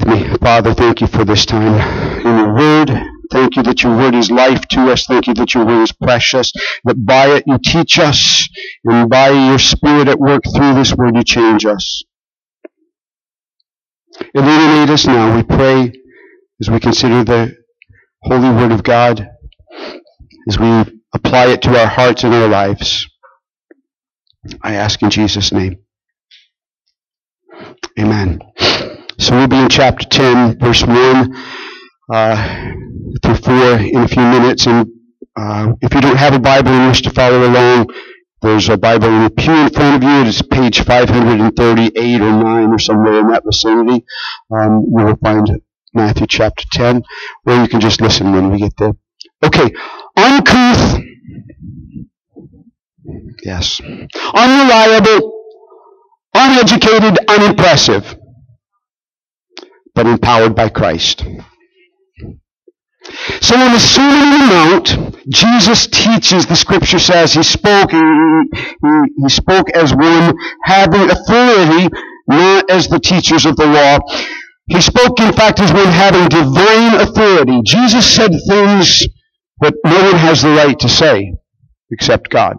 with me. Father, thank you for this time in your word. Thank you that your word is life to us. Thank you that your word is precious, that by it you teach us, and by your Spirit at work through this word you change us. Illuminate us now, we pray, as we consider the holy word of God, as we apply it to our hearts and our lives. I ask in Jesus' name. Amen. So we'll be in chapter 10, verse 1 through 4 in a few minutes. And if you don't have a Bible and wish to follow along, there's a Bible in the pew in front of you. It's page 538 or 9 or somewhere in that vicinity. You will find Matthew chapter 10, or you can just listen when we get there. Okay, uncouth, yes, unreliable, uneducated, unimpressive, but empowered by Christ. So in the Sermon on the Mount, Jesus teaches, the scripture says, he spoke as one having authority, not as the teachers of the law. He spoke, in fact, as one having divine authority. Jesus said things that no one has the right to say except God.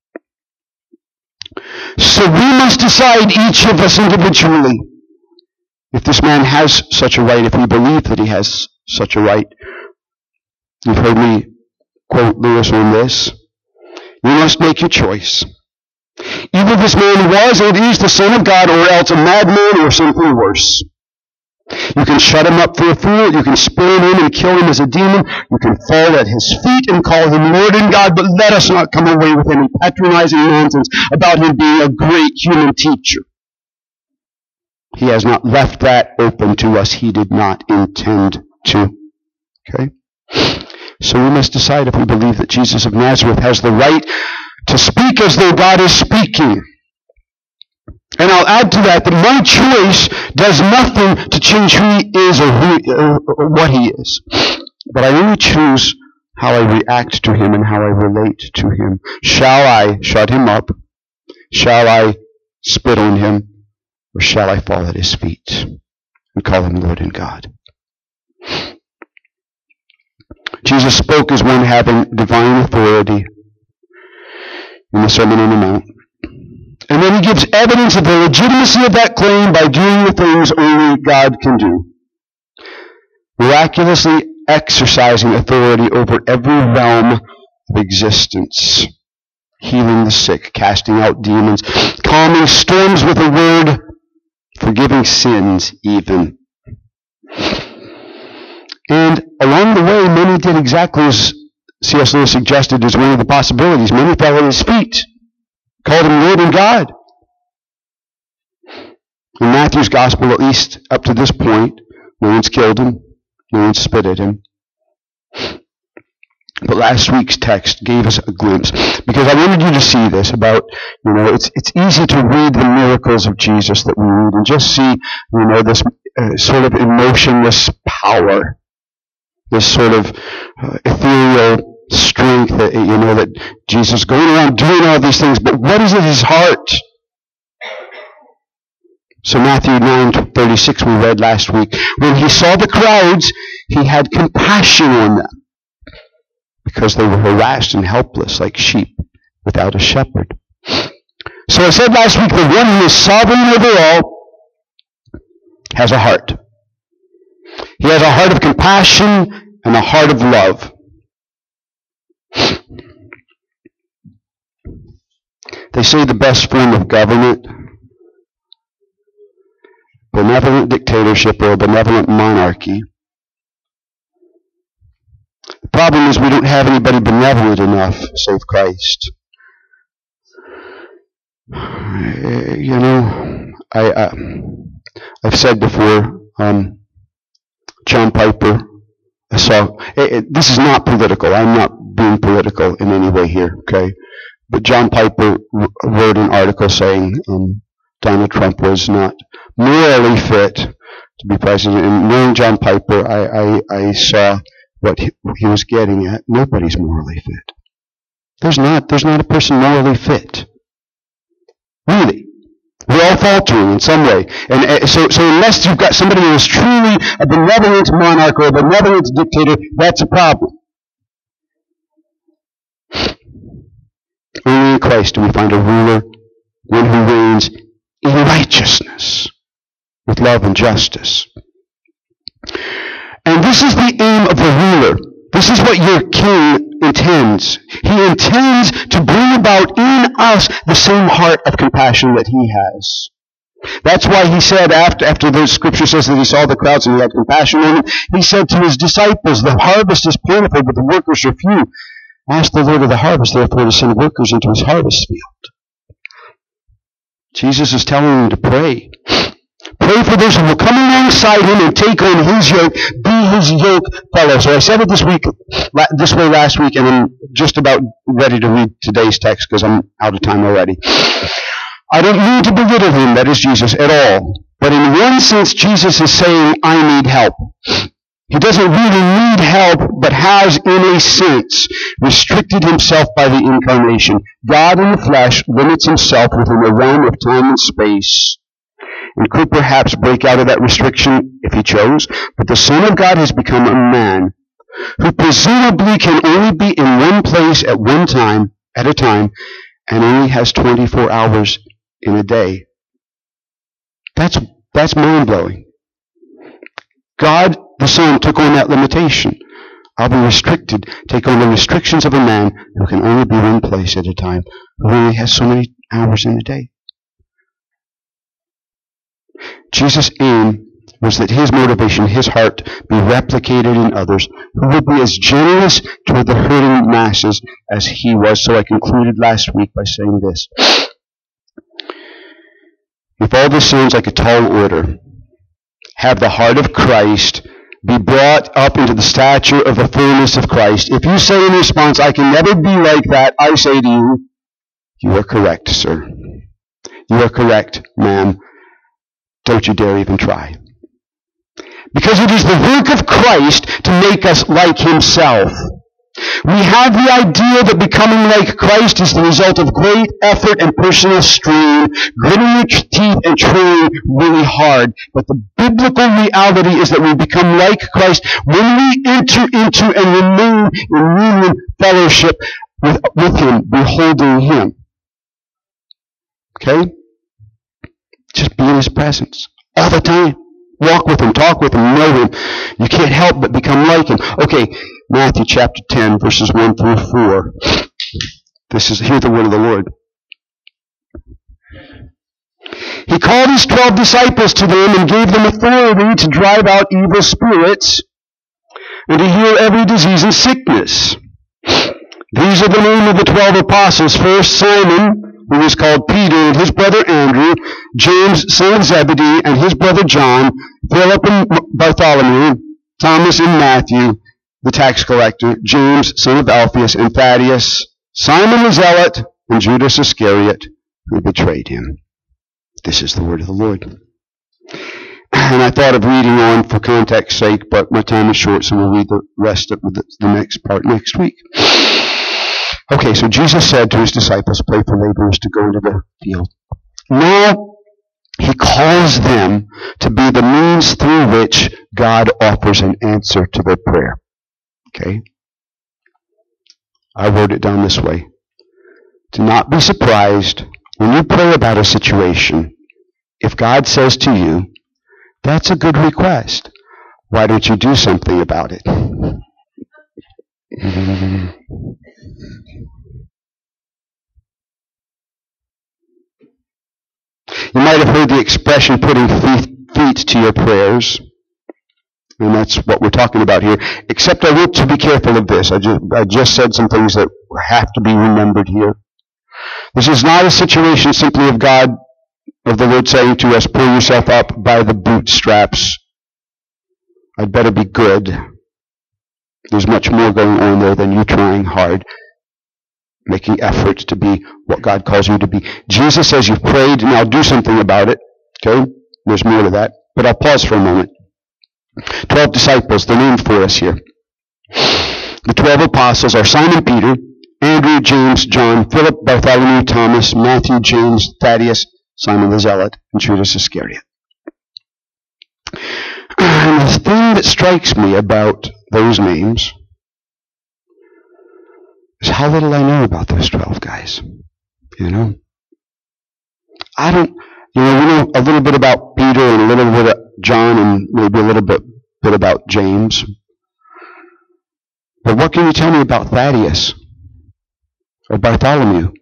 So we must decide, each of us individually, if this man has such a right, if we believe that he has such a right. You've heard me quote Lewis on this. You must make your choice. Either this man was and is the Son of God, or else a madman or something worse. You can shut him up for a fool. You can spurn him and kill him as a demon. You can fall at his feet and call him Lord and God, but let us not come away with any patronizing nonsense about him being a great human teacher. He has not left that open to us. He did not intend to. Okay? So we must decide if we believe that Jesus of Nazareth has the right to speak as though God is speaking. And I'll add to that my choice does nothing to change who he is or what he is. But I only choose how I react to him and how I relate to him. Shall I shut him up? Shall I spit on him? Or shall I fall at his feet and call him Lord and God? Jesus spoke as one having divine authority in the Sermon on the Mount. And then he gives evidence of the legitimacy of that claim by doing the things only God can do. Miraculously exercising authority over every realm of existence. Healing the sick, casting out demons, calming storms with a word, forgiving sins even. And along the way, many did exactly as C.S. Lewis suggested as one of the possibilities. Many fell at his feet, called him Lord and God. In Matthew's gospel, at least up to this point, no one's killed him, no one's spit at him. But last week's text gave us a glimpse, because I wanted you to see this about, it's easy to read the miracles of Jesus that we read and just see, this sort of emotionless power, this sort of ethereal strength that, that Jesus is going around doing all these things, but what is in his heart? So Matthew 9:36 we read last week. When he saw the crowds, he had compassion on them, because they were harassed and helpless like sheep without a shepherd. So I said last week, the one who is sovereign over all has a heart. He has a heart of compassion and a heart of love. They say the best form of government, benevolent dictatorship or a benevolent monarchy. The problem is we don't have anybody benevolent enough, save Christ. I've said before, John Piper, I saw, this is not political, I'm not being political in any way here, okay? But John Piper wrote an article saying Donald Trump was not morally fit to be president. And knowing John Piper, I saw what he was getting at. Nobody's morally fit. There's not a person morally fit. Really. We're all faltering in some way. And so unless you've got somebody who is truly a benevolent monarch or a benevolent dictator, that's a problem. Only in Christ do we find a ruler, one who reigns in righteousness, with love and justice. And this is the aim of the ruler. This is what your king intends. He intends to bring about in us the same heart of compassion that he has. That's why he said, after the scripture says that he saw the crowds and he had compassion on them, he said to his disciples, the harvest is plentiful, but the workers are few. Ask the Lord of the harvest, therefore, to send workers into his harvest field. Jesus is telling them to pray. Pray for those who will come alongside him and take on his yoke, be his yoke fellow. So I said it this way last week, and I'm just about ready to read today's text because I'm out of time already. I don't mean to belittle him, that is Jesus, at all. But in one sense, Jesus is saying, I need help. He doesn't really need help, but has, in a sense, restricted himself by the incarnation. God in the flesh limits himself within a realm of time and space, and could perhaps break out of that restriction if he chose. But the Son of God has become a man who presumably can only be in one place at one time, at a time, and only has 24 hours in a day. That's mind-blowing. God, the Son, took on that limitation. I'll be restricted, take on the restrictions of a man who can only be one place at a time, who only has so many hours in a day. Jesus' aim was that his motivation, his heart, be replicated in others who would be as generous toward the hurting masses as he was. So I concluded last week by saying this. If all this sounds like a tall order, have the heart of Christ, be brought up into the stature of the fullness of Christ. If you say in response, I can never be like that, I say to you, you are correct, sir. You are correct, ma'am. Don't you dare even try. Because it is the work of Christ to make us like himself. We have the idea that becoming like Christ is the result of great effort and personal strain, gritting your teeth and trying really hard. But the biblical reality is that we become like Christ when we enter into and remain in union fellowship with him, beholding him. Okay? Just be in his presence all the time. Walk with him, talk with him, know him. You can't help but become like him. Okay, Matthew chapter 10, verses 1 through 4. Hear the word of the Lord. He called his 12 disciples to them and gave them authority to drive out evil spirits and to heal every disease and sickness. These are the name of the 12 apostles. First, Simon, who was called Peter, and his brother Andrew, James, son of Zebedee, and his brother John, Philip and Bartholomew, Thomas and Matthew, the tax collector, James, son of Alphaeus, and Thaddeus, Simon the Zealot, and Judas Iscariot, who betrayed him. This is the word of the Lord. And I thought of reading on for context's sake, but my time is short, so we'll read the rest of the next part next week. Okay, so Jesus said to his disciples, pray for laborers to go into the field. Now, he calls them to be the means through which God offers an answer to their prayer. Okay? I wrote it down this way. Do not be surprised when you pray about a situation if God says to you, that's a good request. Why don't you do something about it? You might have heard the expression putting feet to your prayers. And that's what we're talking about here. Except I want to be careful of this. I just said some things that have to be remembered here. This is not a situation simply of God, of the Lord saying to us, pull yourself up by the bootstraps. I'd better be good. There's much more going on there than you trying hard, making efforts to be what God calls you to be. Jesus says you've prayed, now do something about it. Okay? There's more to that. But I'll pause for a moment. 12 disciples, they're named for us here. The 12 apostles are Simon Peter, Andrew, James, John, Philip, Bartholomew, Thomas, Matthew, James, Thaddeus, Simon the Zealot, and Judas Iscariot. And the thing that strikes me about those names is how little I know about those 12 guys. You know? We know a little bit about Peter and a little bit of John and maybe a little bit about James. But what can you tell me about Thaddeus or Bartholomew?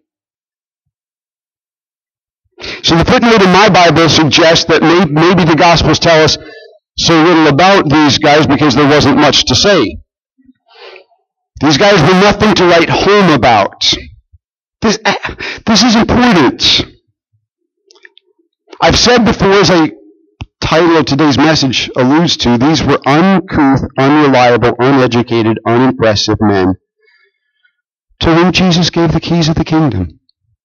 So the footnote in my Bible suggests that maybe the Gospels tell us so little about these guys because there wasn't much to say. These guys were nothing to write home about. This is important. I've said before, as a title of today's message alludes to, these were uncouth, unreliable, uneducated, unimpressive men to whom Jesus gave the keys of the kingdom.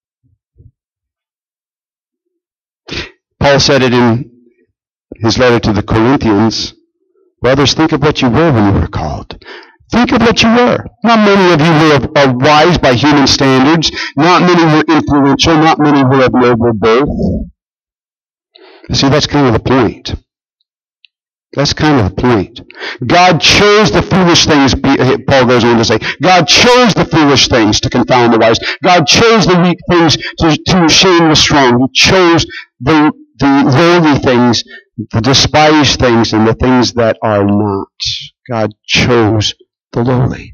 Paul said it in his letter to the Corinthians, brothers, think of what you were when you were called. Think of what you were. Not many of you were wise by human standards. Not many were influential. Not many were of noble birth. See, that's kind of the point. That's kind of the point. God chose the foolish things, Paul goes on to say. God chose the foolish things to confound the wise. God chose the weak things to shame the strong. He chose the lowly things, the despised things, and the things that are not. God chose the lowly.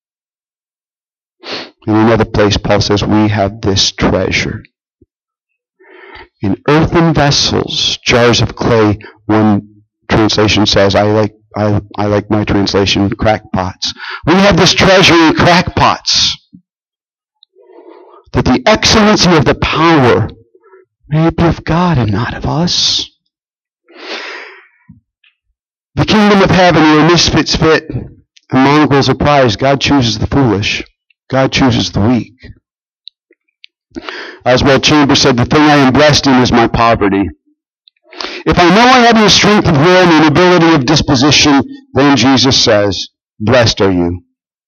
In another place, Paul says, we have this treasure in earthen vessels, jars of clay. One translation says, I like my translation, crackpots. We have this treasure in crackpots, that the excellency of the power may be of God and not of us. The kingdom of heaven, where misfits fit and mongrels are prized, God chooses the foolish. God chooses the weak. Oswald Chambers said, the thing I am blessed in is my poverty. If I know I have no strength of will and an ability of disposition, then Jesus says, blessed are you.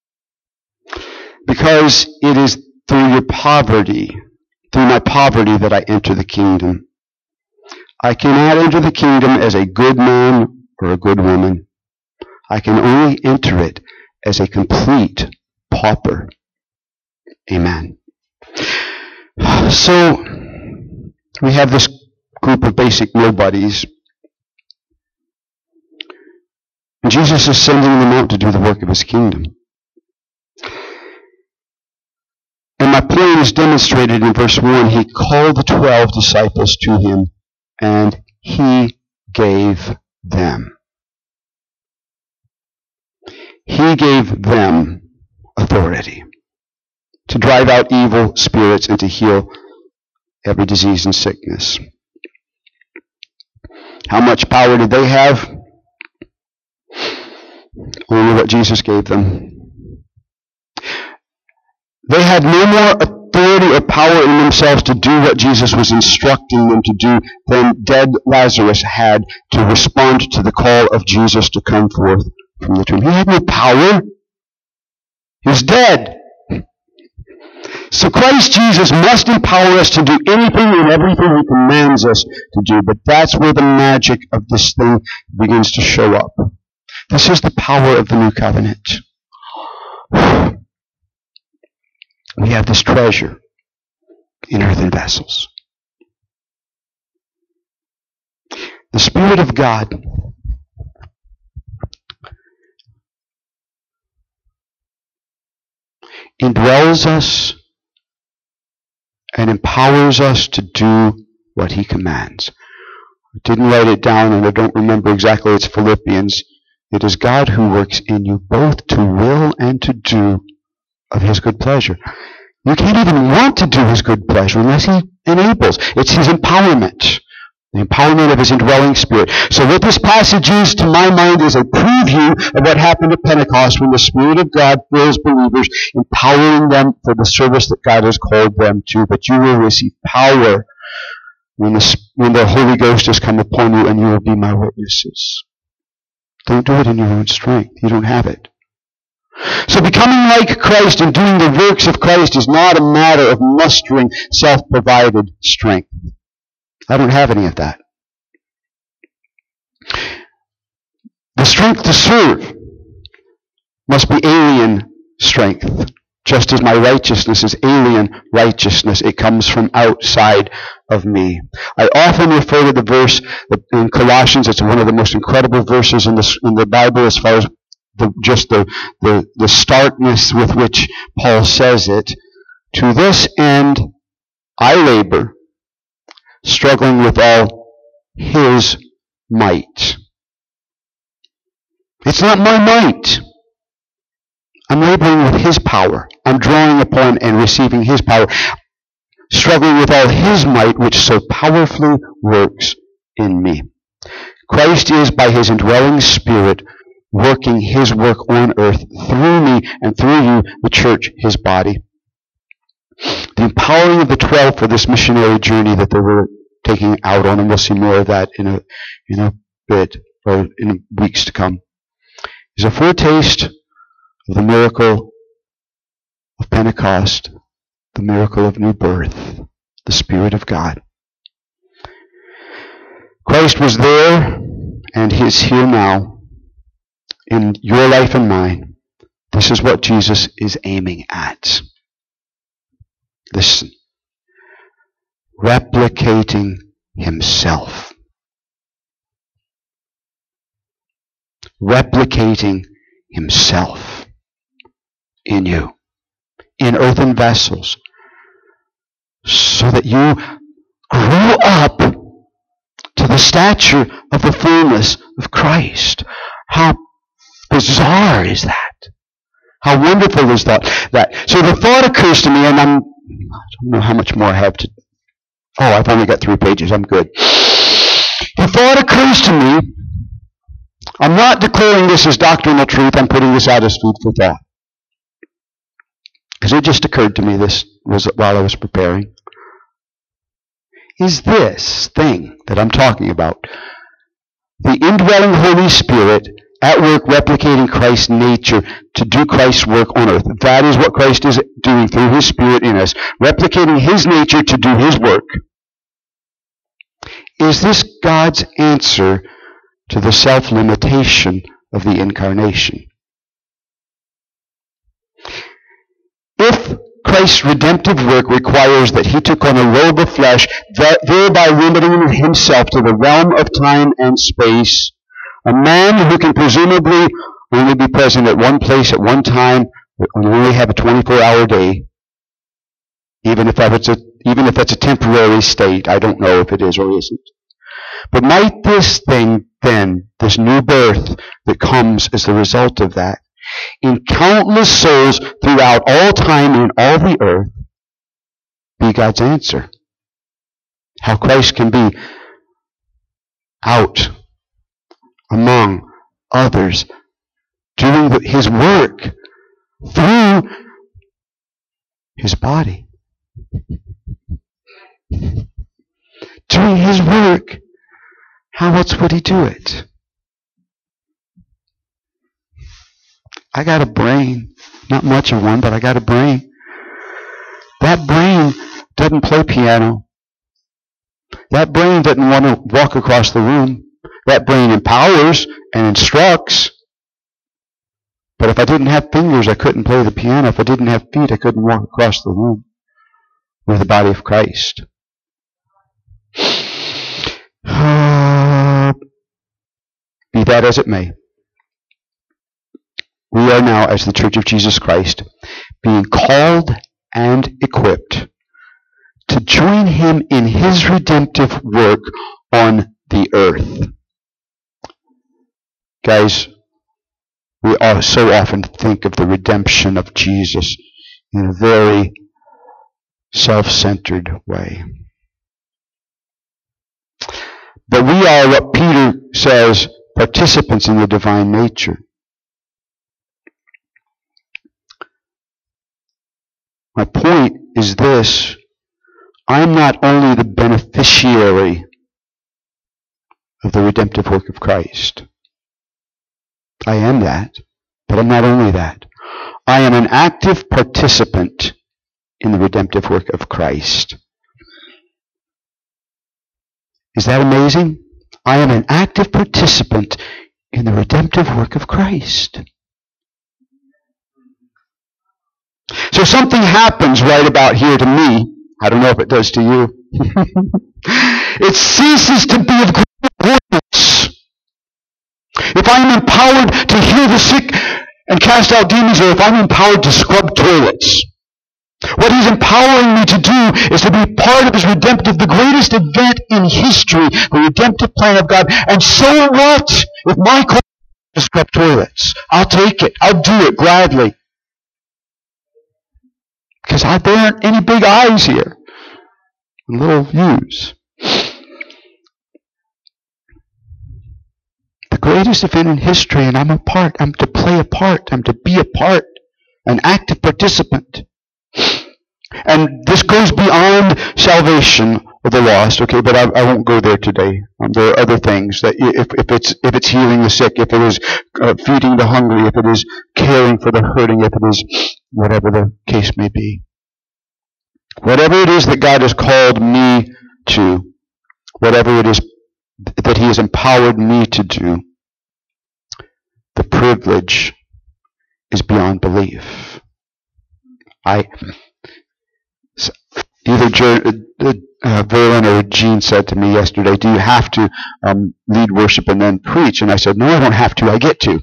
Because it is through your poverty, through my poverty, that I enter the kingdom. I cannot enter the kingdom as a good man or a good woman. I can only enter it as a complete pauper. Amen. So, we have this group of basic nobodies. And Jesus is sending them out to do the work of his kingdom. And my point is demonstrated in verse 1. He called the 12 disciples to him, and he gave them. He gave them authority to drive out evil spirits and to heal every disease and sickness. How much power did they have? Only what Jesus gave them. They had no more authority or power in themselves to do what Jesus was instructing them to do than dead Lazarus had to respond to the call of Jesus to come forth from the tomb. He had no power. He was dead. So Christ Jesus must empower us to do anything and everything he commands us to do. But that's where the magic of this thing begins to show up. This is the power of the new covenant. We have this treasure in earthen vessels. The Spirit of God indwells us and empowers us to do what he commands. I didn't write it down and I don't remember exactly. It's Philippians. It is God who works in you both to will and to do of his good pleasure. You can't even want to do his good pleasure unless he enables. It's his empowerment. The empowerment of his indwelling spirit. So what this passage is, to my mind, is a preview of what happened at Pentecost when the Spirit of God fills believers, empowering them for the service that God has called them to. But you will receive power when the Holy Ghost has come upon you, and you will be my witnesses. Don't do it in your own strength. You don't have it. So becoming like Christ and doing the works of Christ is not a matter of mustering self-provided strength. I don't have any of that. The strength to serve must be alien strength, just as my righteousness is alien righteousness. It comes from outside of me. I often refer to the verse in Colossians. It's one of the most incredible verses in the Bible as far as the starkness with which Paul says it. To this end, I labor, struggling with all his might. It's not my might. I'm laboring with his power. I'm drawing upon and receiving his power, struggling with all his might, which so powerfully works in me. Christ is, by his indwelling Spirit, working his work on earth through me and through you, the church, his body. The empowering of the 12 for this missionary journey that they were taking out on, and we'll see more of that in a bit, or in weeks to come, is a foretaste of the miracle of Pentecost, the miracle of new birth, the Spirit of God. Christ was there and he is here now in your life and mine. This is what Jesus is aiming at. Listen. Replicating himself. Replicating himself in you, in earthen vessels, so that you grow up to the stature of the fullness of Christ. How bizarre is that? How wonderful is that? So the thought occurs to me, and I don't know how much more I have to. Oh, I've only got 3 pages. I'm good. The thought occurs to me. I'm not declaring this as doctrinal truth. I'm putting this out as food for thought. Because it just occurred to me this was while I was preparing. Is this thing that I'm talking about the indwelling Holy Spirit at work replicating Christ's nature to do Christ's work on earth? That is what Christ is doing through his Spirit in us, replicating his nature to do his work. Is this God's answer to the self-limitation of the incarnation? If Christ's redemptive work requires that he took on a robe of flesh, thereby limiting himself to the realm of time and space, a man who can presumably only be present at one place at one time will only have a 24-hour day, even if that's a temporary state. I don't know if it is or isn't. But might this thing then, this new birth that comes as the result of that, in countless souls throughout all time and all the earth, be God's answer? How Christ can be out among others, doing his work through his body. Doing his work. How else would he do it? I got a brain. Not much of one, but I got a brain. That brain doesn't play piano. That brain doesn't want to walk across the room. That brain empowers and instructs. But if I didn't have fingers, I couldn't play the piano. If I didn't have feet, I couldn't walk across the room with the body of Christ. Be that as it may, we are now, as the Church of Jesus Christ, being called and equipped to join him in his redemptive work on the earth. Guys, we so often think of the redemption of Jesus in a very self-centered way. But we are what Peter says, participants in the divine nature. My point is this: I'm not only the beneficiary of the redemptive work of Christ. I am that, but I'm not only that. I am an active participant in the redemptive work of Christ. Is that amazing? I am an active participant in the redemptive work of Christ. So something happens right about here to me. I don't know if it does to you. It ceases to be of great importance. If I'm empowered to heal the sick and cast out demons, or if I'm empowered to scrub toilets, what he's empowering me to do is to be part of his redemptive, the greatest event in history, the redemptive plan of God. And so what? If my call is to scrub toilets, I'll take it. I'll do it gladly. Because there aren't any big I's here. Little U's. The greatest event in history, and I'm a part. I'm to play a part. I'm to be a part. An active participant. And this goes beyond salvation of the lost, okay, but I won't go there today. There are other things that if it's healing the sick, if it is feeding the hungry, if it is caring for the hurting, if it is whatever the case may be. Whatever it is that God has called me to, whatever it is that he has empowered me to do, the privilege is beyond belief. Either Verlin or Gene said to me yesterday, do you have to lead worship and then preach? And I said, no, I don't have to. I get to.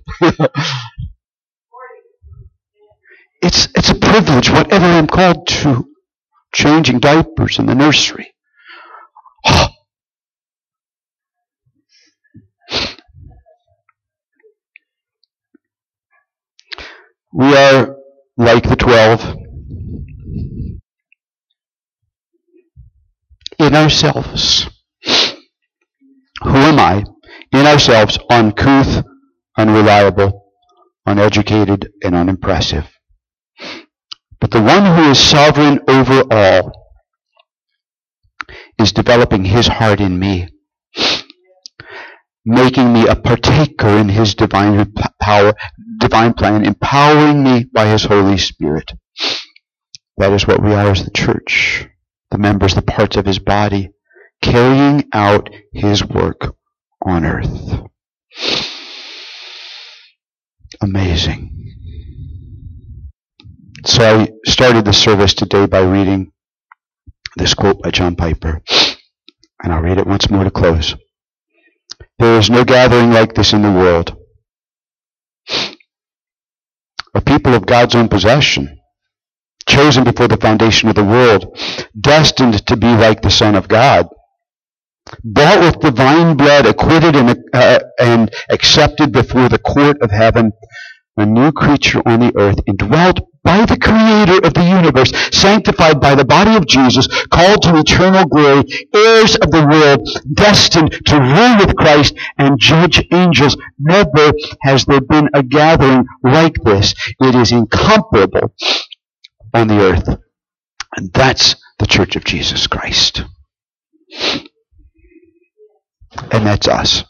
It's a privilege, whatever I'm called to. Changing diapers in the nursery. We are like the 12 in ourselves. Who am I? In ourselves, uncouth, unreliable, uneducated, and unimpressive. But the one who is sovereign over all is developing his heart in me, making me a partaker in his divine power, divine plan, empowering me by his Holy Spirit. That is what we are as the church, the members, the parts of his body, carrying out his work on earth. Amazing. So I started the service today by reading this quote by John Piper, and I'll read it once more to close. There is no gathering like this in the world. A people of God's own possession, chosen before the foundation of the world, destined to be like the Son of God, bought with divine blood, acquitted and accepted before the court of heaven, a new creature on the earth, indwelt by the Creator of the universe, sanctified by the body of Jesus, called to eternal glory, heirs of the world, destined to rule with Christ and judge angels. Never has there been a gathering like this. It is incomparable on the earth. And that's the Church of Jesus Christ. And that's us.